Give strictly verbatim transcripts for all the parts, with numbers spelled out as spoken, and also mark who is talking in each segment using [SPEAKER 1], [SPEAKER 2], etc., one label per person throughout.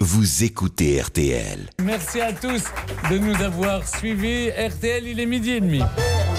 [SPEAKER 1] vous écoutez R T L.
[SPEAKER 2] Merci à tous de nous avoir suivis. R T L, il est midi et demi.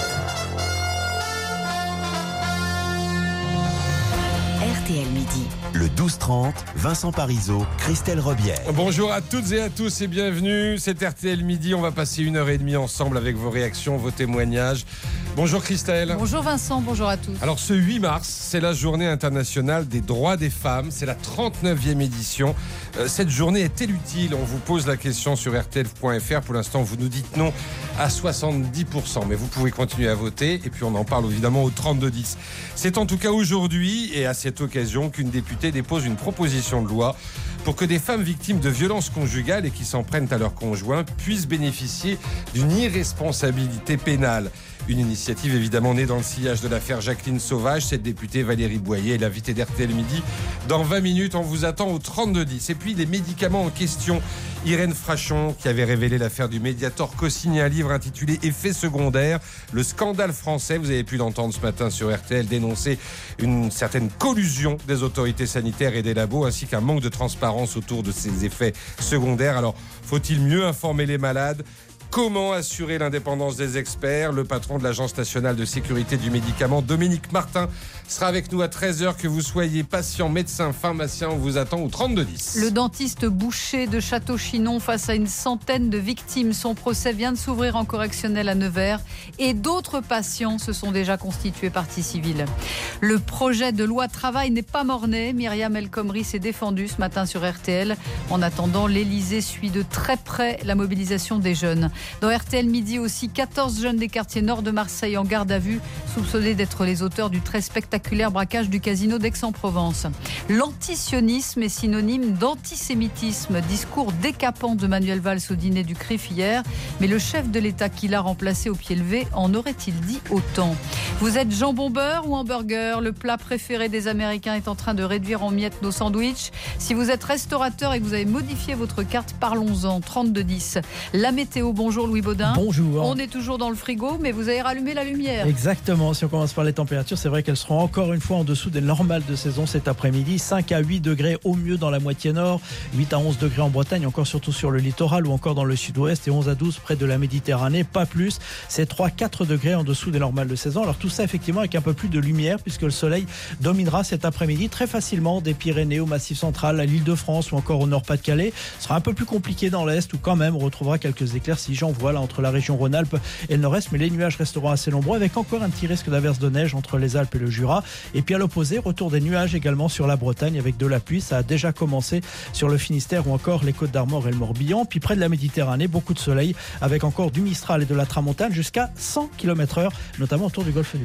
[SPEAKER 3] R T L Midi.
[SPEAKER 1] Le douze trente, Vincent Parisot, Christelle Robière.
[SPEAKER 2] Bonjour à toutes et à tous et bienvenue. C'est R T L Midi. On va passer une heure et demie ensemble avec vos réactions, vos témoignages. Bonjour Christelle.
[SPEAKER 4] Bonjour Vincent, bonjour à tous.
[SPEAKER 2] Alors ce huit mars, c'est la journée internationale des droits des femmes. C'est la trente-neuvième édition. Euh, cette journée est-elle utile ? On vous pose la question sur R T L point F R. Pour l'instant, vous nous dites non à soixante-dix pour cent. Mais vous pouvez continuer à voter. Et puis on en parle évidemment au trente-deux dix. C'est en tout cas aujourd'hui et à cette occasion qu'une députée dépose une proposition de loi pour que des femmes victimes de violences conjugales et qui s'en prennent à leur conjoint puissent bénéficier d'une irresponsabilité pénale. Une initiative évidemment née dans le sillage de l'affaire Jacqueline Sauvage. Cette députée Valérie Boyer est l'invitée d'R T L Midi. Dans vingt minutes, on vous attend au trente-deux dix. Et puis les médicaments en question. Irène Frachon, qui avait révélé l'affaire du Mediator, co-signe un livre intitulé Effets secondaires, le scandale français. Vous avez pu l'entendre ce matin sur R T L dénoncer une certaine collusion des autorités sanitaires et des labos, ainsi qu'un manque de transparence autour de ces effets secondaires. Alors, faut-il mieux informer les malades ? Comment assurer l'indépendance des experts ? Le patron de l'Agence nationale de sécurité du médicament, Dominique Martin, sera avec nous à treize heures. Que vous soyez patient, médecin, pharmacien, on vous attend au trente-deux dix.
[SPEAKER 4] Le dentiste Boucher de Château-Chinon face à une centaine de victimes. Son procès vient de s'ouvrir en correctionnel à Nevers et d'autres patients se sont déjà constitués partie civile. Le projet de loi travail n'est pas mort-né. Myriam El Khomri s'est défendue ce matin sur R T L. En attendant, l'Élysée suit de très près la mobilisation des jeunes. Dans R T L Midi aussi, quatorze jeunes des quartiers nord de Marseille en garde à vue, soupçonnés d'être les auteurs du très spectaculaire braquage du casino d'Aix-en-Provence. L'antisionisme est synonyme d'antisémitisme. Discours décapant de Manuel Valls au dîner du C R I F hier. Mais le chef de l'État qui l'a remplacé au pied levé en aurait-il dit autant ? Vous êtes jambon beurre ou hamburger ? Le plat préféré des Américains est en train de réduire en miettes nos sandwichs. Si vous êtes restaurateur et que vous avez modifié votre carte, parlons-en. trente-deux dix. La météo, bonjour. Bonjour Louis Baudin.
[SPEAKER 5] Bonjour.
[SPEAKER 4] On est toujours dans le frigo, mais vous avez rallumé la lumière.
[SPEAKER 5] Exactement. Si on commence par les températures, c'est vrai qu'elles seront encore une fois en dessous des normales de saison cet après-midi. cinq à huit degrés au mieux dans la moitié nord, huit à onze degrés en Bretagne, encore surtout sur le littoral ou encore dans le sud-ouest, et onze à douze près de la Méditerranée, pas plus. C'est trois à quatre degrés en dessous des normales de saison. Alors tout ça effectivement avec un peu plus de lumière, puisque le soleil dominera cet après-midi très facilement des Pyrénées au Massif central, à l'Île-de-France ou encore au Nord-Pas-de-Calais. Ce sera un peu plus compliqué dans l'Est, où quand même on retrouvera quelques éclaircies. J'en vois là entre la région Rhône-Alpes et le Nord-Est, mais les nuages resteront assez nombreux avec encore un petit risque d'averse de neige entre les Alpes et le Jura. Et puis à l'opposé, retour des nuages également sur la Bretagne avec de la pluie. Ça a déjà commencé sur le Finistère ou encore les Côtes d'Armor et le Morbihan. Puis près de la Méditerranée, beaucoup de soleil avec encore du Mistral et de la Tramontane jusqu'à cent kilomètres heure, notamment autour du golfe du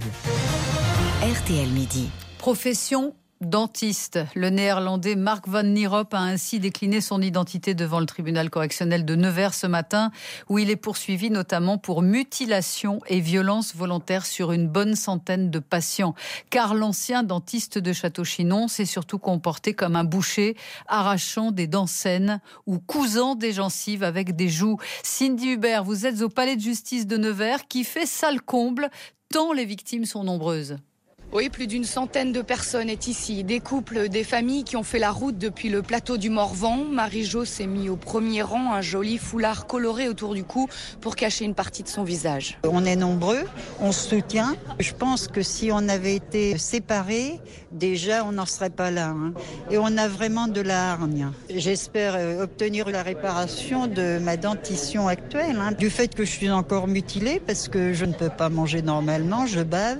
[SPEAKER 5] Lion.
[SPEAKER 3] R T L Midi.
[SPEAKER 4] Profession dentiste. Le néerlandais Mark van Nierop a ainsi décliné son identité devant le tribunal correctionnel de Nevers ce matin, où il est poursuivi notamment pour mutilation et violence volontaire sur une bonne centaine de patients. Car l'ancien dentiste de Château-Chinon s'est surtout comporté comme un boucher, arrachant des dents saines ou cousant des gencives avec des joues. Cindy Hubert, vous êtes au palais de justice de Nevers qui fait salle comble tant les victimes sont nombreuses.
[SPEAKER 6] Oui, plus d'une centaine de personnes est ici. Des couples, des familles qui ont fait la route depuis le plateau du Morvan. Marie-Jo s'est mis au premier rang, un joli foulard coloré autour du cou pour cacher une partie de son visage.
[SPEAKER 7] On est nombreux, on se soutient. Je pense que si on avait été séparés, déjà on n'en serait pas là. Hein. Et on a vraiment de la hargne. J'espère obtenir la réparation de ma dentition actuelle. Hein. Du fait que je suis encore mutilée parce que je ne peux pas manger normalement, je bave.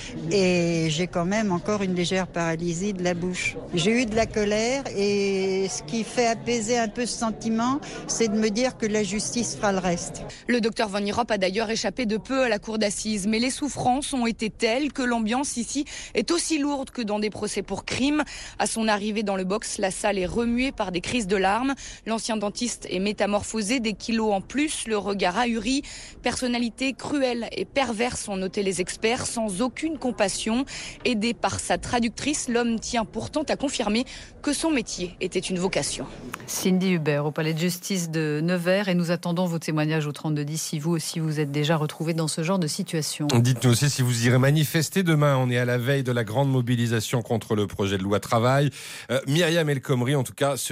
[SPEAKER 7] Et j'ai quand même encore une légère paralysie de la bouche. J'ai eu de la colère et ce qui fait apaiser un peu ce sentiment, c'est de me dire que la justice fera le reste.
[SPEAKER 6] Le docteur Van Nierop a d'ailleurs échappé de peu à la cour d'assises, mais les souffrances ont été telles que l'ambiance ici est aussi lourde que dans des procès pour crime. À son arrivée dans le box, la salle est remuée par des crises de larmes. L'ancien dentiste est métamorphosé, des kilos en plus, le regard ahuri. Personnalité cruelle et perverse, ont noté les experts, sans aucune compassion. Aidé par sa traductrice, l'homme tient pourtant à confirmer que son métier était une vocation.
[SPEAKER 4] Cindy Hubert au palais de justice de Nevers, et nous attendons vos témoignages au trente-deux dix si vous aussi vous êtes déjà retrouvé dans ce genre de situation.
[SPEAKER 2] Dites-nous aussi si vous irez manifester demain. On est à la veille de la grande mobilisation contre le projet de loi travail. Euh, Myriam El Khomri, en tout cas, se dit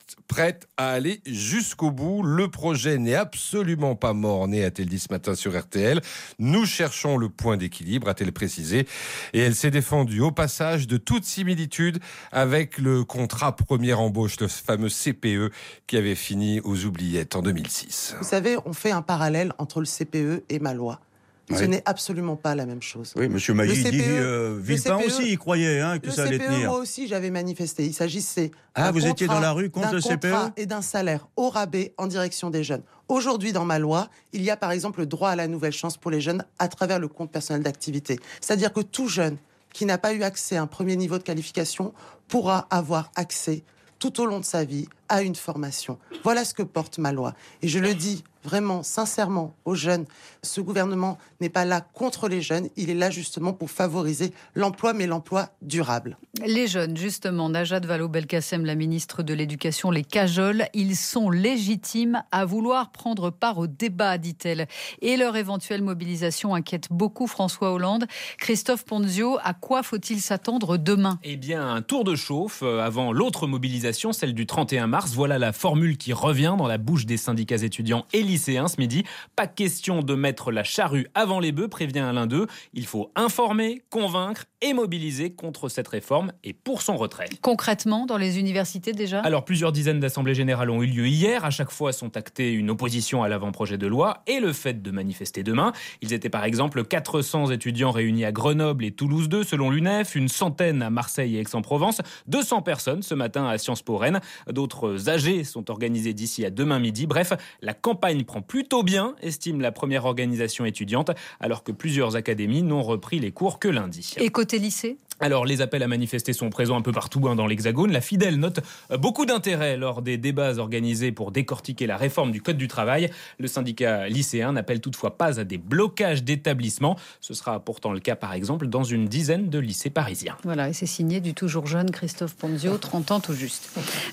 [SPEAKER 2] juste prête à aller jusqu'au bout. Le projet n'est absolument pas mort-né, a-t-elle dit ce matin sur R T L. Nous cherchons le point d'équilibre, a-t-elle précisé. Et elle s'est défendue au passage de toute similitude avec le contrat première embauche, le fameux C P E, qui avait fini aux oubliettes en deux mille six.
[SPEAKER 8] Vous savez, on fait un parallèle entre le C P E et ma loi. Ce oui. n'est absolument pas la même chose.
[SPEAKER 9] Oui, M. Maggi dit, euh, Villepin aussi, il croyait hein, que
[SPEAKER 8] le
[SPEAKER 9] ça allait
[SPEAKER 8] C P E,
[SPEAKER 9] tenir.
[SPEAKER 8] Moi aussi, j'avais manifesté. Il s'agissait
[SPEAKER 9] ah, vous étiez dans la rue contre le C P E
[SPEAKER 8] et d'un salaire au rabais en direction des jeunes. Aujourd'hui, dans ma loi, il y a par exemple le droit à la nouvelle chance pour les jeunes à travers le compte personnel d'activité. C'est-à-dire que tout jeune qui n'a pas eu accès à un premier niveau de qualification pourra avoir accès tout au long de sa vie à une formation. Voilà ce que porte ma loi. Et je le dis vraiment, sincèrement, aux jeunes, ce gouvernement n'est pas là contre les jeunes, il est là justement pour favoriser l'emploi, mais l'emploi durable.
[SPEAKER 4] Les jeunes, justement, Najat Vallaud-Belkacem, la ministre de l'Éducation, les cajole, ils sont légitimes à vouloir prendre part au débat, dit-elle. Et leur éventuelle mobilisation inquiète beaucoup François Hollande. Christophe Ponzio, à quoi faut-il s'attendre demain ?
[SPEAKER 10] Eh bien, un tour de chauffe avant l'autre mobilisation, celle du trente et un mars. Voilà la formule qui revient dans la bouche des syndicats étudiants et lycéens ce midi. Pas question de mettre la charrue avant les bœufs, prévient l'un d'eux. Il faut informer, convaincre et mobiliser contre cette réforme et pour son retrait.
[SPEAKER 4] Concrètement, dans les universités déjà ?
[SPEAKER 10] Alors, plusieurs dizaines d'assemblées générales ont eu lieu hier. À chaque fois sont actées une opposition à l'avant-projet de loi et le fait de manifester demain. Ils étaient par exemple quatre cents étudiants réunis à Grenoble et Toulouse deux, selon l'U N E F, une centaine à Marseille et Aix-en-Provence, deux cents personnes ce matin à Sciences Po Rennes. D'autres A G sont organisés d'ici à demain midi. Bref, la campagne prend plutôt bien, estime la première organisation étudiante, alors que plusieurs académies n'ont repris les cours que lundi.
[SPEAKER 4] Et côté lycée ?
[SPEAKER 10] Alors, les appels à manifester sont présents un peu partout hein, dans l'Hexagone. La Fidèle note beaucoup d'intérêt lors des débats organisés pour décortiquer la réforme du Code du travail. Le syndicat lycéen n'appelle toutefois pas à des blocages d'établissements. Ce sera pourtant le cas, par exemple, dans une dizaine de lycées parisiens.
[SPEAKER 4] Voilà, et c'est signé du toujours jeune Christophe Ponzio, trente ans tout juste.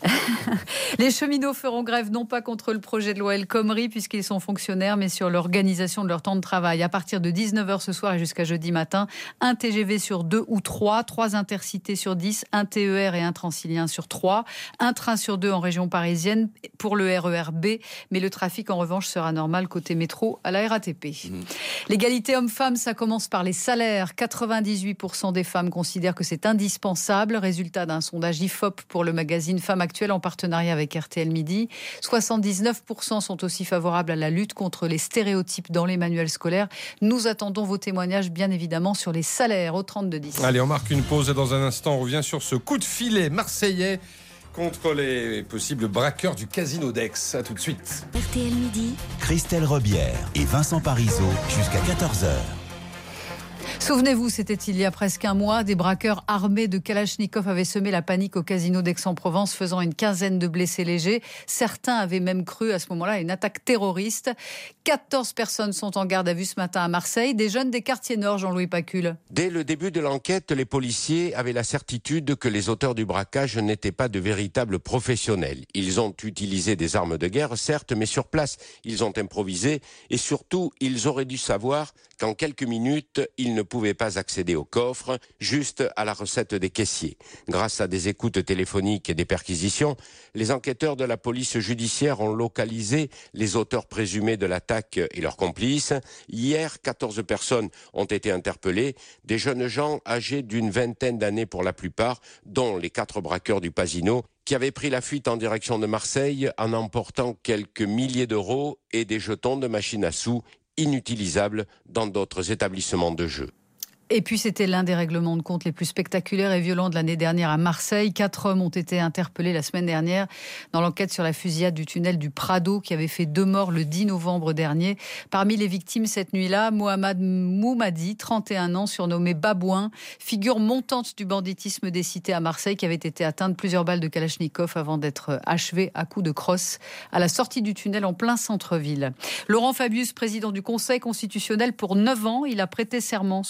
[SPEAKER 4] Les cheminots feront grève non pas contre le projet de loi El Khomri, puisqu'ils sont fonctionnaires, mais sur l'organisation de leur temps de travail. À partir de dix-neuf heures ce soir et jusqu'à jeudi matin, un T G V sur deux ou trois, trois intercités sur dix, un T E R et un Transilien sur trois, un train sur deux en région parisienne pour le R E R B, mais le trafic en revanche sera normal côté métro à la R A T P. Mmh. L'égalité homme-femme, ça commence par les salaires. quatre-vingt-dix-huit pour cent des femmes considèrent que c'est indispensable. Résultat d'un sondage I F O P pour le magazine Femmes Actuelles en partenariat avec R T L Midi. soixante-dix-neuf pour cent sont aussi favorables à la lutte contre les stéréotypes dans les manuels scolaires. Nous attendons vos témoignages, bien évidemment, sur les salaires au trente-deux dix.
[SPEAKER 2] Allez, on marque une pause et dans un instant, on revient sur ce coup de filet marseillais contre les possibles braqueurs du casino d'Aix. À tout de suite.
[SPEAKER 3] R T L Midi.
[SPEAKER 1] Christelle Rebière et Vincent Parisot jusqu'à quatorze heures.
[SPEAKER 4] Souvenez-vous, c'était il y a presque un mois, des braqueurs armés de Kalachnikov avaient semé la panique au casino d'Aix-en-Provence, faisant une quinzaine de blessés légers. Certains avaient même cru à ce moment-là à une attaque terroriste. quatorze personnes sont en garde à vue ce matin à Marseille, des jeunes des quartiers nord, Jean-Louis Pacule.
[SPEAKER 11] Dès le début de l'enquête, les policiers avaient la certitude que les auteurs du braquage n'étaient pas de véritables professionnels. Ils ont utilisé des armes de guerre, certes, mais sur place, ils ont improvisé et surtout, ils auraient dû savoir qu'en quelques minutes, ils ne pouvaient pas accéder au coffre, juste à la recette des caissiers. Grâce à des écoutes téléphoniques et des perquisitions, les enquêteurs de la police judiciaire ont localisé les auteurs présumés de l'attaque et leurs complices. Hier, quatorze personnes ont été interpellées, des jeunes gens âgés d'une vingtaine d'années pour la plupart, dont les quatre braqueurs du Pasino, qui avaient pris la fuite en direction de Marseille en emportant quelques milliers d'euros et des jetons de machines à sous inutilisables dans d'autres établissements de jeu.
[SPEAKER 4] Et puis c'était l'un des règlements de compte les plus spectaculaires et violents de l'année dernière à Marseille. Quatre hommes ont été interpellés la semaine dernière dans l'enquête sur la fusillade du tunnel du Prado qui avait fait deux morts le dix novembre dernier. Parmi les victimes cette nuit-là, Mohamed Moumadi, trente et un ans, surnommé Babouin, figure montante du banditisme des cités à Marseille, qui avait été atteint de plusieurs balles de Kalachnikov avant d'être achevé à coups de crosse à la sortie du tunnel en plein centre-ville. Laurent Fabius, président du Conseil constitutionnel pour neuf ans, il a prêté serment ce matin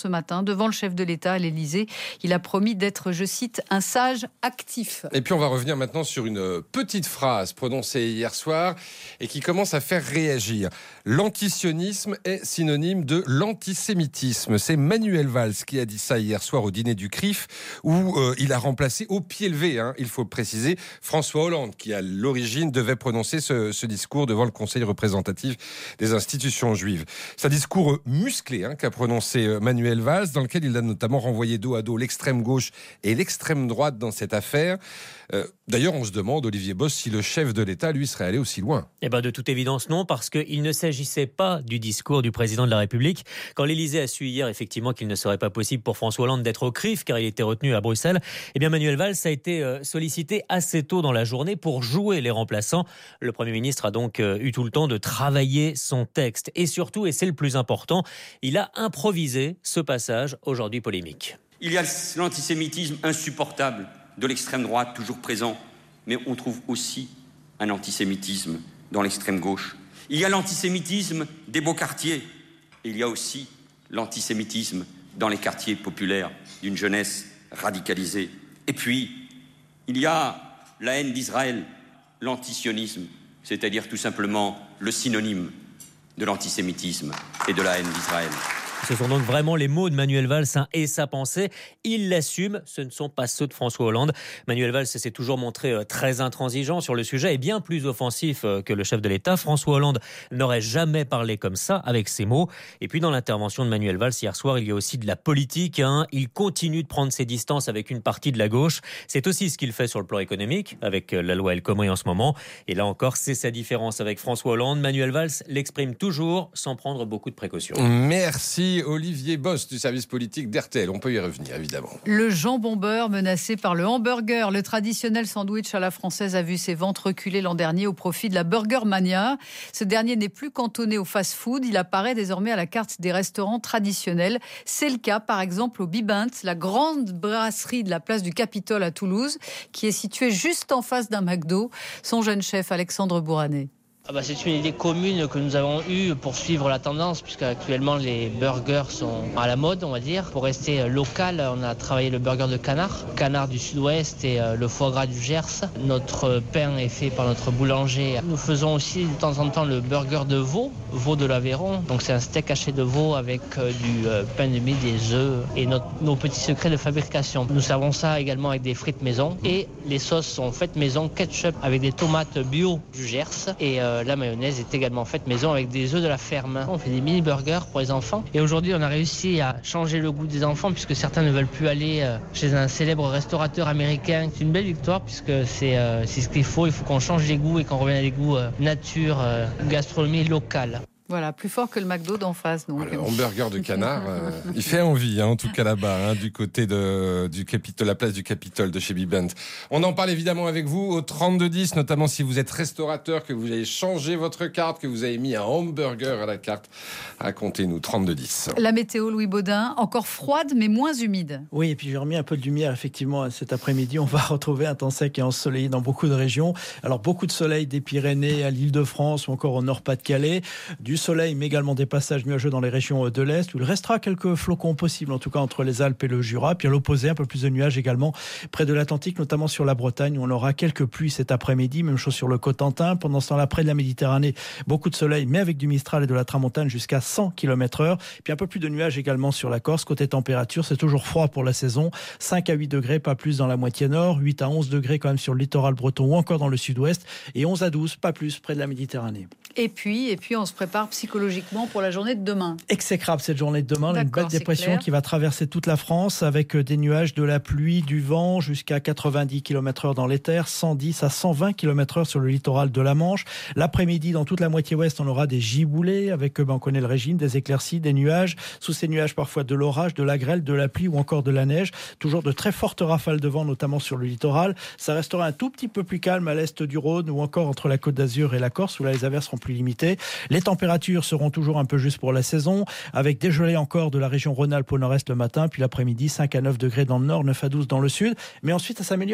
[SPEAKER 4] devant le chef de l'État à l'Élysée. Il a promis d'être, je cite, un sage actif.
[SPEAKER 2] Et puis on va revenir maintenant sur une petite phrase prononcée hier soir et qui commence à faire réagir. L'antisionisme est synonyme de l'antisémitisme. C'est Manuel Valls qui a dit ça hier soir au dîner du C R I F, où euh, il a remplacé au pied levé, hein, il faut préciser, François Hollande, qui à l'origine devait prononcer ce, ce discours devant le Conseil représentatif des institutions juives. C'est un discours musclé hein, qu'a prononcé Manuel Valls, dans lequel il a notamment renvoyé dos à dos l'extrême gauche et l'extrême droite dans cette affaire. Euh, d'ailleurs, on se demande, Olivier Boss, si le chef de l'État, lui, serait allé aussi loin.
[SPEAKER 12] Eh ben, de toute évidence, non, parce qu'il ne s'agissait pas du discours du président de la République. Quand l'Élysée a su hier, effectivement, qu'il ne serait pas possible pour François Hollande d'être au C R I F, car il était retenu à Bruxelles, eh bien, Manuel Valls a été sollicité assez tôt dans la journée pour jouer les remplaçants. Le Premier ministre a donc eu tout le temps de travailler son texte. Et surtout, et c'est le plus important, il a improvisé ce passage aujourd'hui polémique.
[SPEAKER 13] Il y a l'antisémitisme insupportable de l'extrême droite, toujours présent, mais on trouve aussi un antisémitisme dans l'extrême gauche. Il y a l'antisémitisme des beaux quartiers, et il y a aussi l'antisémitisme dans les quartiers populaires d'une jeunesse radicalisée. Et puis, il y a la haine d'Israël, l'antisionisme, c'est-à-dire tout simplement le synonyme de l'antisémitisme et de la haine d'Israël.
[SPEAKER 12] Ce sont donc vraiment les mots de Manuel Valls hein, et sa pensée. Il l'assume, ce ne sont pas ceux de François Hollande. Manuel Valls s'est toujours montré euh, très intransigeant sur le sujet et bien plus offensif euh, que le chef de l'État. François Hollande n'aurait jamais parlé comme ça, avec ces mots. Et puis dans l'intervention de Manuel Valls hier soir, il y a aussi de la politique. Hein. Il continue de prendre ses distances avec une partie de la gauche. C'est aussi ce qu'il fait sur le plan économique, avec euh, la loi El Khomri en ce moment. Et là encore, c'est sa différence avec François Hollande. Manuel Valls l'exprime toujours sans prendre beaucoup de précautions.
[SPEAKER 2] Merci. Olivier Boss du service politique d'R T L. On peut y revenir, évidemment.
[SPEAKER 4] Le jambon beurre menacé par le hamburger. Le traditionnel sandwich à la française a vu ses ventes reculer l'an dernier au profit de la Burger Mania. Ce dernier n'est plus cantonné au fast-food. Il apparaît désormais à la carte des restaurants traditionnels. C'est le cas, par exemple, au Bibint, la grande brasserie de la place du Capitole à Toulouse, qui est située juste en face d'un McDo. Son jeune chef, Alexandre Bouranet.
[SPEAKER 14] Ah bah c'est une idée commune que nous avons eue pour suivre la tendance, puisque actuellement les burgers sont à la mode, on va dire. Pour rester local, on a travaillé le burger de canard, canard du sud-ouest et le foie gras du Gers. Notre pain est fait par notre boulanger. Nous faisons aussi de temps en temps le burger de veau, veau de l'Aveyron. Donc c'est un steak haché de veau avec du pain de mie, des œufs et notre, nos petits secrets de fabrication. Nous servons ça également avec des frites maison et les sauces sont faites maison, ketchup avec des tomates bio du Gers et euh, la mayonnaise est également faite maison avec des œufs de la ferme. On fait des mini-burgers pour les enfants. Et aujourd'hui, on a réussi à changer le goût des enfants puisque certains ne veulent plus aller chez un célèbre restaurateur américain. C'est une belle victoire puisque c'est, euh, c'est ce qu'il faut. Il faut qu'on change les goûts et qu'on revienne à des goûts euh, nature, euh, gastronomie locale.
[SPEAKER 4] Voilà, plus fort que le McDo d'en face. Donc.
[SPEAKER 2] Le hamburger de canard, euh, il fait envie, hein, en tout cas là-bas, hein, du côté de du Capitole, la place du Capitole de chez Bibent. On en parle évidemment avec vous au trente-deux dix, notamment si vous êtes restaurateur, que vous avez changé votre carte, que vous avez mis un hamburger à la carte. Racontez-nous, trente-deux dix.
[SPEAKER 4] La météo, Louis Baudin, encore froide mais moins humide.
[SPEAKER 5] Oui, et puis j'ai remis un peu de lumière, effectivement, cet après-midi. On va retrouver un temps sec et ensoleillé dans beaucoup de régions. Alors beaucoup de soleil des Pyrénées à l'Île-de-France ou encore au Nord-Pas-de-Calais. Du soleil, mais également des passages nuageux dans les régions de l'Est, où il restera quelques flocons possibles, en tout cas entre les Alpes et le Jura. Puis à l'opposé, un peu plus de nuages également près de l'Atlantique, notamment sur la Bretagne, où on aura quelques pluies cet après-midi. Même chose sur le Cotentin. Pendant ce temps-là, près de la Méditerranée, beaucoup de soleil, mais avec du Mistral et de la Tramontane jusqu'à cent kilomètres heure. Puis un peu plus de nuages également sur la Corse. Côté température, c'est toujours froid pour la saison. cinq à huit degrés, pas plus dans la moitié nord. huit à onze degrés quand même sur le littoral breton ou encore dans le sud-ouest. Et onze à douze, pas plus près de la Méditerranée.
[SPEAKER 4] Et puis, et puis on se prépare psychologiquement pour la journée de demain.
[SPEAKER 5] Exécrable cette journée de demain. Une belle dépression qui va traverser toute la France avec des nuages, de la pluie, du vent jusqu'à quatre-vingt-dix kilomètres heure dans les terres, cent dix à cent vingt kilomètres heure sur le littoral de la Manche. L'après-midi, dans toute la moitié ouest, on aura des giboulées avec, ben, on connaît le régime, des éclaircies, des nuages. Sous ces nuages, parfois de l'orage, de la grêle, de la pluie ou encore de la neige. Toujours de très fortes rafales de vent, notamment sur le littoral. Ça restera un tout petit peu plus calme à l'est du Rhône ou encore entre la Côte d'Azur et la Corse, où là les averses seront plus limitées. Les températures seront toujours un peu justes pour la saison, avec des gelées encore de la région Rhône-Alpes au nord-est le matin, puis l'après-midi, cinq à neuf degrés dans le nord, neuf à douze dans le sud. Mais ensuite, ça s'améliore.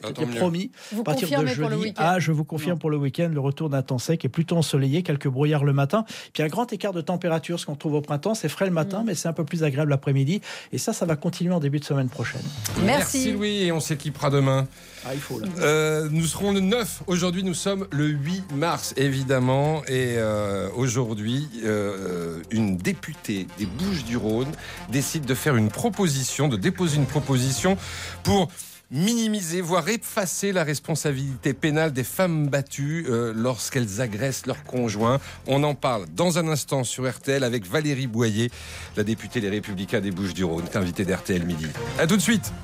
[SPEAKER 5] C'était promis.
[SPEAKER 4] Vous
[SPEAKER 5] à partir de
[SPEAKER 4] confirmez pour le
[SPEAKER 5] jeudi.
[SPEAKER 4] week-end?
[SPEAKER 5] Ah, je vous confirme pour le week-end, le retour d'un temps sec et plutôt ensoleillé, quelques brouillards le matin. Puis un grand écart de température, ce qu'on trouve au printemps, c'est frais le matin, mmh. mais c'est un peu plus agréable l'après-midi. Et ça, ça va continuer en début de semaine prochaine.
[SPEAKER 4] Merci,
[SPEAKER 2] Merci Louis, et on s'équipera demain.
[SPEAKER 5] Ah, il faut là.
[SPEAKER 2] Euh, nous serons le neuf. Aujourd'hui, nous sommes le huit mars, évidemment. Et euh, aujourd'hui, euh, une députée des Bouches-du-Rhône décide de faire une proposition, de déposer une proposition pour minimiser, voire effacer la responsabilité pénale des femmes battues euh, lorsqu'elles agressent leurs conjoints. On en parle dans un instant sur R T L avec Valérie Boyer, la députée Les Républicains des Bouches-du-Rhône, invitée d'R T L Midi. À tout de suite.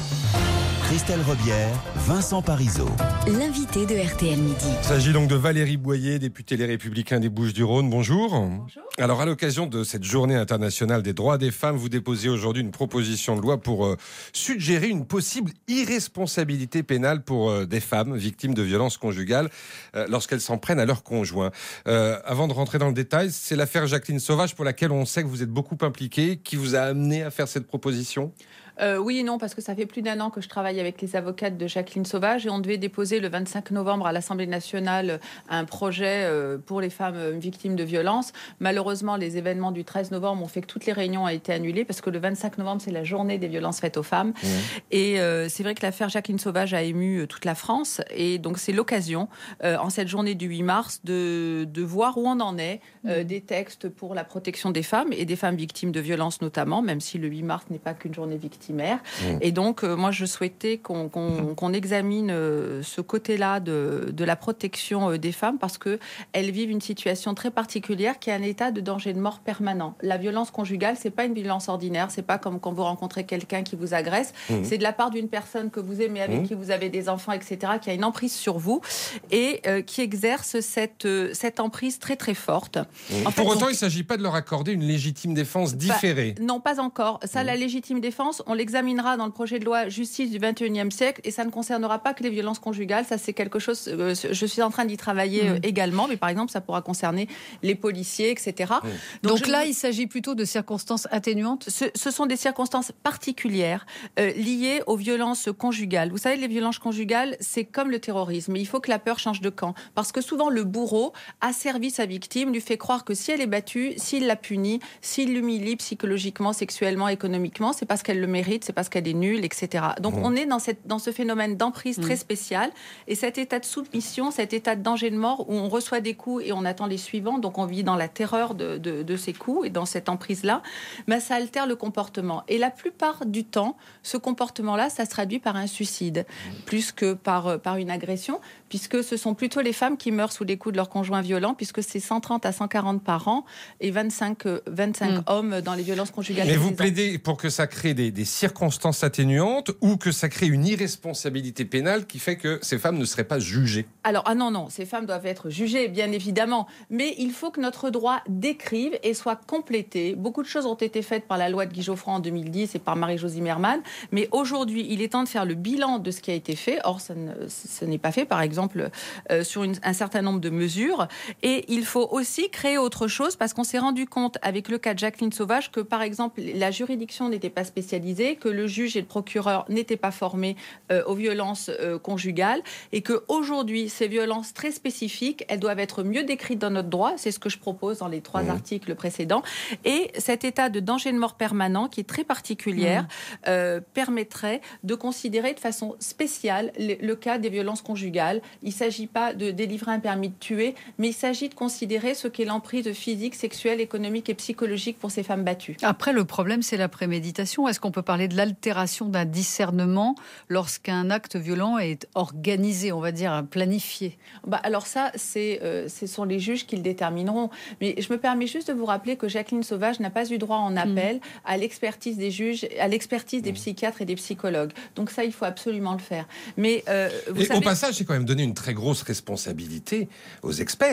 [SPEAKER 1] Christelle Rebière, Vincent Parisot.
[SPEAKER 3] L'invité de R T L Midi.
[SPEAKER 2] Il s'agit donc de Valérie Boyer, députée Les Républicains des Bouches-du-Rhône. Bonjour.
[SPEAKER 15] Bonjour.
[SPEAKER 2] Alors, à l'occasion de cette journée internationale des droits des femmes, vous déposez aujourd'hui une proposition de loi pour euh, suggérer une possible irresponsabilité pénale pour euh, des femmes victimes de violences conjugales euh, lorsqu'elles s'en prennent à leur conjoint. Euh, avant de rentrer dans le détail, c'est l'affaire Jacqueline Sauvage pour laquelle on sait que vous êtes beaucoup impliquée, qui vous a amené à faire cette proposition ?
[SPEAKER 15] Euh, oui et non, parce que ça fait plus d'un an que je travaille avec les avocates de Jacqueline Sauvage et on devait déposer le vingt-cinq novembre à l'Assemblée nationale un projet euh, pour les femmes victimes de violences. Malheureusement, les événements du treize novembre ont fait que toutes les réunions ont été annulées parce que le vingt-cinq novembre, c'est la journée des violences faites aux femmes. Mmh. Et euh, c'est vrai que l'affaire Jacqueline Sauvage a ému toute la France et donc c'est l'occasion, euh, en cette journée du huit mars, de, de voir où on en est, euh, des textes pour la protection des femmes et des femmes victimes de violences notamment, même si le huit mars n'est pas qu'une journée victime. Mmh. Et donc, euh, moi, je souhaitais qu'on, qu'on, qu'on examine euh, ce côté-là de, de la protection euh, des femmes parce qu'elles vivent une situation très particulière qui est un état de danger de mort permanent. La violence conjugale, c'est pas une violence ordinaire, c'est pas comme quand vous rencontrez quelqu'un qui vous agresse, mmh. c'est de la part d'une personne que vous aimez, avec mmh. qui vous avez des enfants, et cetera, qui a une emprise sur vous et euh, qui exerce cette, euh, cette emprise très très forte.
[SPEAKER 2] Mmh. En fait, Pour autant, donc, il ne s'agit pas de leur accorder une légitime défense différée.
[SPEAKER 15] Bah, non, pas encore. Ça, mmh. la légitime défense, on l'examinera dans le projet de loi justice du vingt et unième siècle et ça ne concernera pas que les violences conjugales. Ça, c'est quelque chose, euh, je suis en train d'y travailler mmh. euh, également, mais par exemple, ça pourra concerner les policiers, et cetera. Mmh.
[SPEAKER 4] Donc, Donc
[SPEAKER 15] je...
[SPEAKER 4] là, il s'agit plutôt de circonstances atténuantes.
[SPEAKER 15] Ce, ce sont des circonstances particulières euh, liées aux violences conjugales. Vous savez, les violences conjugales, c'est comme le terrorisme. Il faut que la peur change de camp. Parce que souvent, le bourreau a servi sa victime, lui fait croire que si elle est battue, s'il la punit, s'il l'humilie psychologiquement, sexuellement, économiquement, c'est parce qu'elle le mérite, c'est parce qu'elle est nulle, et cetera. Donc mmh. on est dans, cette, dans ce phénomène d'emprise mmh. très spécial. Et cet état de soumission, cet état de danger de mort où on reçoit des coups et on attend les suivants, donc on vit dans la terreur de, de, de ces coups et dans cette emprise-là, ben ça altère le comportement. Et la plupart du temps, ce comportement-là, ça se traduit par un suicide, mmh. plus que par, par une agression, puisque ce sont plutôt les femmes qui meurent sous les coups de leur conjoint violent, puisque c'est cent trente à cent quarante par an et vingt-cinq, vingt-cinq mmh. hommes dans les violences conjugales.
[SPEAKER 2] Mais vous plaidez pour que ça crée des, des circonstances atténuantes ou que ça crée une irresponsabilité pénale qui fait que ces femmes ne seraient pas jugées?
[SPEAKER 15] Alors, ah non, non, ces femmes doivent être jugées, bien évidemment, mais il faut que notre droit décrive et soit complété. Beaucoup de choses ont été faites par la loi de Guy Geoffroy en deux mille dix et par Marie-Jo Zimmermann, mais aujourd'hui, il est temps de faire le bilan de ce qui a été fait. Or, ça ne, ce n'est pas fait, par exemple, euh, sur une, un certain nombre de mesures. Et il faut aussi créer autre chose, parce qu'on s'est rendu compte, avec le cas de Jacqueline Sauvage, que, par exemple, la juridiction n'était pas spécialisée, que le juge et le procureur n'étaient pas formés euh, aux violences euh, conjugales, et qu'aujourd'hui, ces violences très spécifiques, elles doivent être mieux décrites dans notre droit. C'est ce que je propose dans les trois mmh. articles précédents. Et cet état de danger de mort permanent, qui est très particulière, mmh. euh, permettrait de considérer de façon spéciale le, le cas des violences conjugales. Il ne s'agit pas de délivrer un permis de tuer, mais il s'agit de considérer ce qu'est l'emprise physique, sexuelle, économique et psychologique pour ces femmes battues.
[SPEAKER 4] Après, le problème, c'est la préméditation. Est-ce qu'on peut parler de l'altération d'un discernement lorsqu'un acte violent est organisé, on va dire, planifié?
[SPEAKER 15] Bah, alors ça, c'est, euh, ce sont les juges qui le détermineront. Mais je me permets juste de vous rappeler que Jacqueline Sauvage n'a pas eu droit en appel mmh. à l'expertise des juges, à l'expertise des psychiatres et des psychologues. Donc ça, il faut absolument le faire. Mais euh, vous
[SPEAKER 2] et
[SPEAKER 15] savez...
[SPEAKER 2] au passage, c'est quand même donné une très grosse responsabilité aux experts.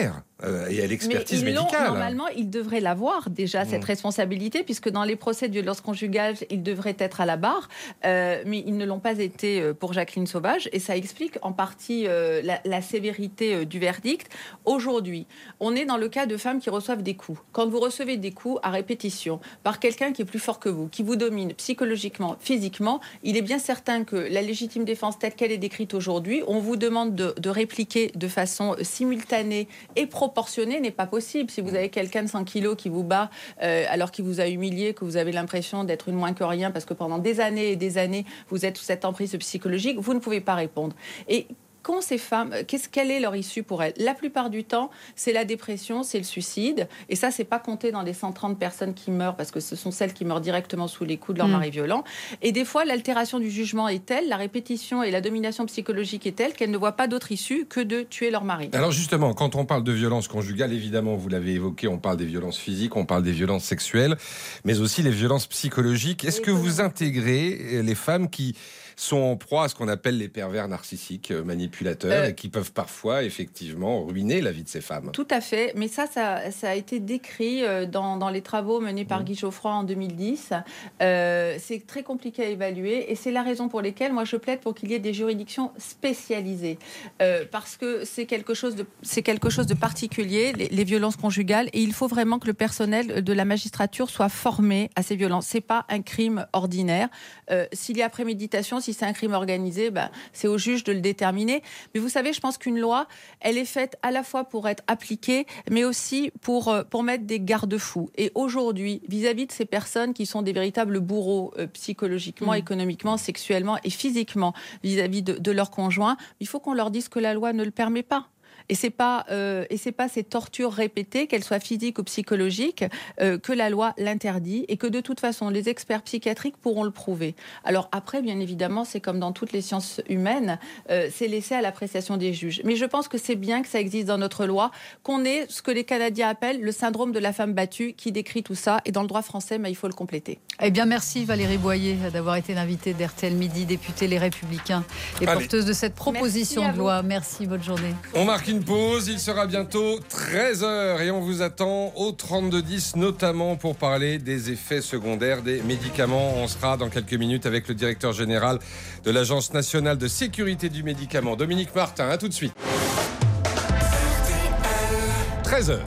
[SPEAKER 2] euh, et à l'expertise
[SPEAKER 15] mais
[SPEAKER 2] médicale.
[SPEAKER 15] Normalement, ils devraient l'avoir déjà, cette mmh. responsabilité, puisque dans les procès de violence conjugale, ils devraient être à la barre, euh, mais ils ne l'ont pas été pour Jacqueline Sauvage, et ça explique en partie euh, la, la sévérité euh, du verdict. Aujourd'hui, on est dans le cas de femmes qui reçoivent des coups. Quand vous recevez des coups à répétition par quelqu'un qui est plus fort que vous, qui vous domine psychologiquement, physiquement, il est bien certain que la légitime défense telle qu'elle est décrite aujourd'hui, on vous demande de, de répliquer de façon simultanée et proportionnée, n'est pas possible. Si vous avez quelqu'un de cent kilos qui vous bat euh, alors qu'il vous a humilié, que vous avez l'impression d'être une moins que rien parce que pendant des années et des années, vous êtes sous cette emprise psychologique, vous ne pouvez pas répondre. Et qu'ont ces femmes, qu'est-ce, quelle est leur issue pour elles ? La plupart du temps, c'est la dépression, c'est le suicide. Et ça, c'est pas compté dans les cent trente personnes qui meurent, parce que ce sont celles qui meurent directement sous les coups de leur mmh. mari violent. Et des fois, l'altération du jugement est telle, la répétition et la domination psychologique est telle qu'elles ne voient pas d'autre issue que de tuer leur mari.
[SPEAKER 2] Alors justement, quand on parle de violence conjugale, évidemment, vous l'avez évoqué, on parle des violences physiques, on parle des violences sexuelles, mais aussi les violences psychologiques. Est-ce que vous intégrez les femmes qui sont en proie à ce qu'on appelle les pervers narcissiques manipulateurs euh, et qui peuvent parfois effectivement ruiner la vie de ces femmes?
[SPEAKER 15] Tout à fait, mais ça, ça, ça a été décrit dans, dans les travaux menés par mmh. Guy Geoffroy en deux mille dix. Euh, c'est très compliqué à évaluer et c'est la raison pour laquelle moi je plaide pour qu'il y ait des juridictions spécialisées euh, parce que c'est quelque chose de, c'est quelque chose de particulier, les, les violences conjugales, et il faut vraiment que le personnel de la magistrature soit formé à ces violences. C'est pas un crime ordinaire. Euh, s'il y a préméditation, si c'est un crime organisé, ben, c'est au juge de le déterminer. Mais vous savez, je pense qu'une loi, elle est faite à la fois pour être appliquée, mais aussi pour, pour mettre des garde-fous. Et aujourd'hui, vis-à-vis de ces personnes qui sont des véritables bourreaux euh, psychologiquement, mmh. économiquement, sexuellement et physiquement vis-à-vis de, de leurs conjoints, il faut qu'on leur dise que la loi ne le permet pas. Et c'est pas euh, et c'est pas ces tortures répétées, qu'elles soient physiques ou psychologiques, euh, que la loi l'interdit et que de toute façon les experts psychiatriques pourront le prouver. Alors après, bien évidemment, c'est comme dans toutes les sciences humaines, euh, c'est laissé à l'appréciation des juges. Mais je pense que c'est bien que ça existe dans notre loi, qu'on ait ce que les Canadiens appellent le syndrome de la femme battue, qui décrit tout ça. Et dans le droit français, mais il faut le compléter.
[SPEAKER 4] Eh bien, merci Valérie Boyer d'avoir été l'invitée d'R T L Midi, députée Les Républicains et Allez. porteuse de cette proposition de loi. Merci, bonne journée.
[SPEAKER 2] On marque une pause, il sera bientôt treize heures et on vous attend au trente-deux dix, notamment pour parler des effets secondaires des médicaments. On sera dans quelques minutes avec le directeur général de l'Agence nationale de sécurité du médicament, Dominique Martin. À tout de suite. treize heures.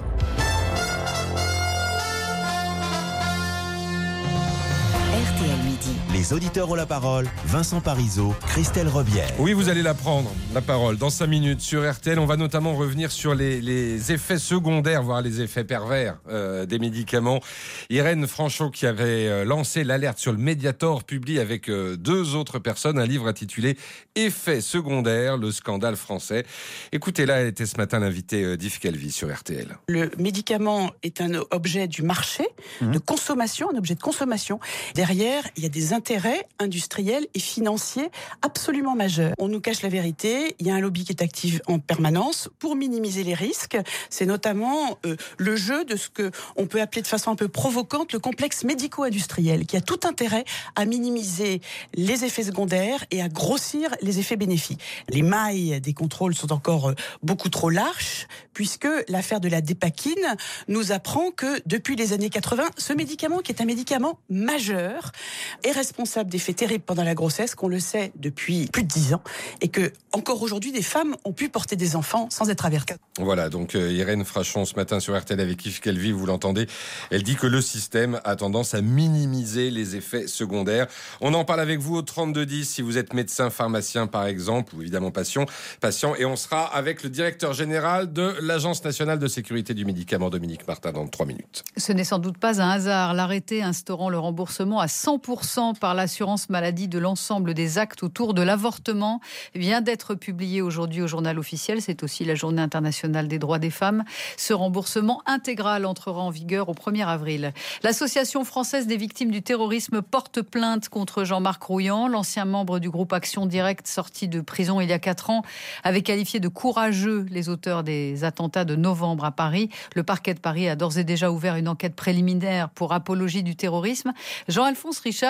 [SPEAKER 1] R T L Midi. Les auditeurs ont la parole. Vincent Parisot, Christelle Rebière.
[SPEAKER 2] Oui, vous allez la prendre, la parole, dans cinq minutes sur R T L. On va notamment revenir sur les, les effets secondaires, voire les effets pervers euh, des médicaments. Irène Franchot, qui avait euh, lancé l'alerte sur le Mediator, publie avec euh, deux autres personnes un livre intitulé « Effets secondaires, le scandale français ». Écoutez-la, elle était ce matin l'invitée euh, d'Yves Calvi sur R T L.
[SPEAKER 16] Le médicament est un objet du marché, mmh. de consommation, un objet de consommation. Derrière, il y a des intérêts industriels et financiers absolument majeurs. On nous cache la vérité, il y a un lobby qui est actif en permanence pour minimiser les risques. C'est notamment euh, le jeu de ce que on peut appeler de façon un peu provocante le complexe médico-industriel, qui a tout intérêt à minimiser les effets secondaires et à grossir les effets bénéfiques. Les mailles des contrôles sont encore beaucoup trop larges, puisque l'affaire de la Dépakine nous apprend que depuis les années quatre-vingts, ce médicament, qui est un médicament majeur, est responsable d'effets terribles pendant la grossesse, qu'on le sait depuis plus de dix ans, et que encore aujourd'hui, des femmes ont pu porter des enfants sans être averties.
[SPEAKER 2] Voilà, donc euh, Irène Frachon ce matin sur R T L avec Yves Calvi, vous l'entendez, elle dit que le système a tendance à minimiser les effets secondaires. On en parle avec vous au trente-deux dix si vous êtes médecin, pharmacien par exemple, ou évidemment patient, patient, et on sera avec le directeur général de l'Agence nationale de sécurité du médicament, Dominique Martin, dans trois minutes.
[SPEAKER 4] Ce n'est sans doute pas un hasard. L'arrêté instaurant le remboursement à cent pour cent par l'assurance maladie de l'ensemble des actes autour de l'avortement vient d'être publié aujourd'hui au journal officiel. C'est aussi la journée internationale des droits des femmes. Ce remboursement intégral entrera en vigueur au premier avril. L'Association française des victimes du terrorisme porte plainte contre Jean-Marc Rouillant. L'ancien membre du groupe Action Directe, sorti de prison il y a quatre ans, avait qualifié de courageux les auteurs des attentats de novembre à Paris. Le parquet de Paris a d'ores et déjà ouvert une enquête préliminaire pour apologie du terrorisme. Jean-Alphonse Richard,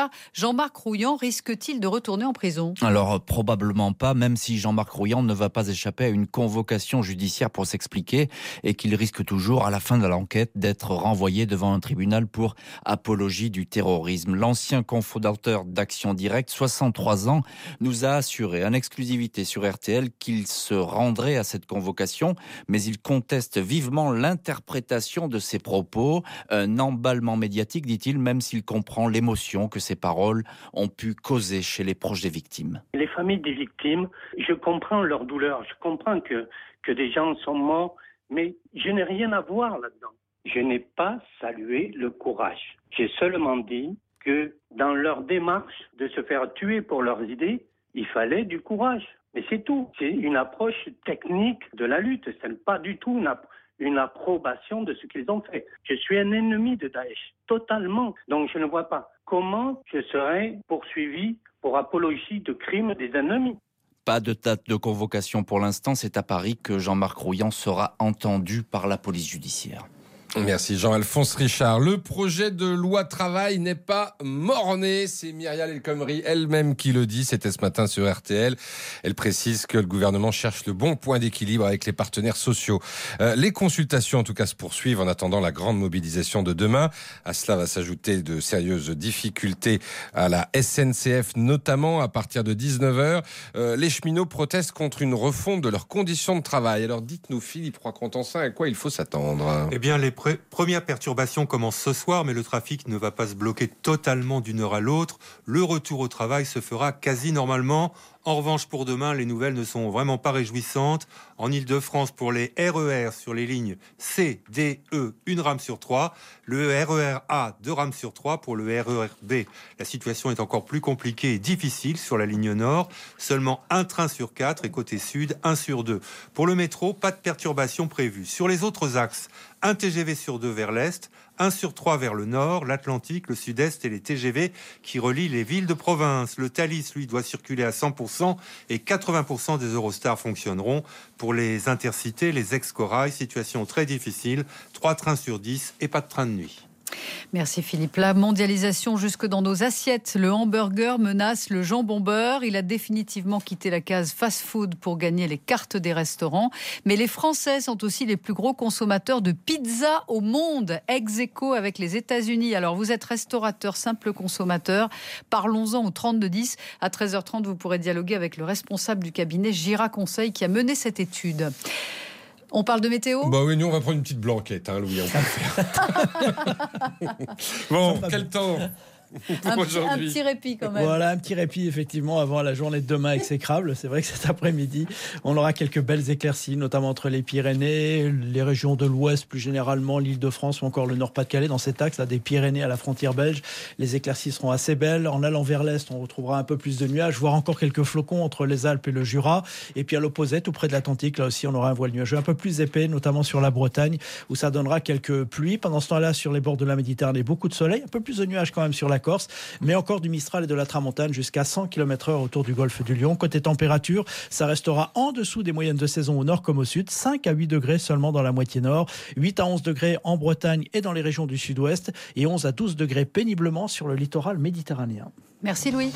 [SPEAKER 4] cas, Jean-Marc Rouillant risque-t-il de retourner en prison ?
[SPEAKER 17] Alors, probablement pas, même si Jean-Marc Rouillant ne va pas échapper à une convocation judiciaire pour s'expliquer et qu'il risque toujours, à la fin de l'enquête, d'être renvoyé devant un tribunal pour apologie du terrorisme. L'ancien cofondateur d'Action Directe, soixante-trois ans, nous a assuré en exclusivité sur R T L qu'il se rendrait à cette convocation, mais il conteste vivement l'interprétation de ses propos, un emballement médiatique, dit-il, même s'il comprend l'émotion que ces paroles ont pu causer chez les proches des victimes.
[SPEAKER 18] Les familles des victimes, je comprends leur douleur, je comprends que, que des gens sont morts, mais je n'ai rien à voir là-dedans. Je n'ai pas salué le courage. J'ai seulement dit que dans leur démarche de se faire tuer pour leurs idées, il fallait du courage. Mais c'est tout. C'est une approche technique de la lutte. Ce n'est pas du tout une, une approbation de ce qu'ils ont fait. Je suis un ennemi de Daesh, totalement. Donc je ne vois pas comment je serais poursuivi pour apologie de crimes des ennemis.
[SPEAKER 17] Pas de date de convocation pour l'instant. C'est à Paris que Jean-Marc Rouillant sera entendu par la police judiciaire.
[SPEAKER 2] Merci Jean-Alphonse Richard. Le projet de loi travail n'est pas mort-né. C'est Myriam El Khomri elle-même qui le dit. C'était ce matin sur R T L. Elle précise que le gouvernement cherche le bon point d'équilibre avec les partenaires sociaux. Euh, les consultations en tout cas se poursuivent en attendant la grande mobilisation de demain. À cela va s'ajouter de sérieuses difficultés à la S N C F, notamment à partir de dix-neuf heures. Euh, les cheminots protestent contre une refonte de leurs conditions de travail. Alors dites-nous Philippe Roy-Contensin, à quoi il faut s'attendre ?
[SPEAKER 19] Eh bien les pré- premières perturbations commencent ce soir, mais le trafic ne va pas se bloquer totalement d'une heure à l'autre. Le retour au travail se fera quasi normalement. En revanche, pour demain, les nouvelles ne sont vraiment pas réjouissantes. En Ile-de-France, pour les R E R sur les lignes C, D, E, une rame sur trois. Le R E R A, deux rames sur trois. Pour le R E R B, la situation est encore plus compliquée et difficile sur la ligne nord. Seulement un train sur quatre et côté sud, un sur deux. Pour le métro, pas de perturbation prévue. Sur les autres axes, un T G V sur deux vers l'est, un sur trois vers le nord, l'Atlantique, le sud-est et les T G V qui relient les villes de province. Le Thalys, lui, doit circuler à cent pour cent et quatre-vingts pour cent des Eurostars fonctionneront. Pour les intercités, les ex-corail, situation très difficile, trois trains sur dix et pas de train de nuit.
[SPEAKER 4] Merci Philippe. La mondialisation jusque dans nos assiettes. Le hamburger menace le jambon beurre. Il a définitivement quitté la case fast-food pour gagner les cartes des restaurants. Mais les Français sont aussi les plus gros consommateurs de pizza au monde, ex aequo avec les États-Unis. Alors vous êtes restaurateur, simple consommateur. Parlons-en au trente-deux dix. À treize heures trente, vous pourrez dialoguer avec le responsable du cabinet Gira Conseil qui a mené cette étude. On parle de météo ?
[SPEAKER 2] Bah oui, nous on va prendre une petite blanquette, hein, Louis, on peut le faire. Bon, quel temps
[SPEAKER 4] un, petit, un petit répit quand même.
[SPEAKER 5] Voilà, un petit répit effectivement avant la journée de demain exécrable. C'est vrai que cet après-midi, on aura quelques belles éclaircies, notamment entre les Pyrénées, les régions de l'Ouest, plus généralement l'Île-de-France ou encore le Nord-Pas-de-Calais. Dans cet axe là, des Pyrénées à la frontière belge, les éclaircies seront assez belles. En allant vers l'Est, on retrouvera un peu plus de nuages, voire encore quelques flocons entre les Alpes et le Jura. Et puis à l'opposé, tout près de l'Atlantique, là aussi, on aura un voile nuageux un peu plus épais, notamment sur la Bretagne, où ça donnera quelques pluies. Pendant ce temps-là, sur les bords de la Méditerranée, beaucoup de soleil, un peu plus de nuages quand même sur la Corse, mais encore du Mistral et de la Tramontane jusqu'à cent kilomètres heure autour du golfe du Lion. Côté température, ça restera en dessous des moyennes de saison au nord comme au sud, cinq à huit degrés seulement dans la moitié nord, huit à onze degrés en Bretagne et dans les régions du sud-ouest et onze à douze degrés péniblement sur le littoral méditerranéen.
[SPEAKER 4] Merci Louis.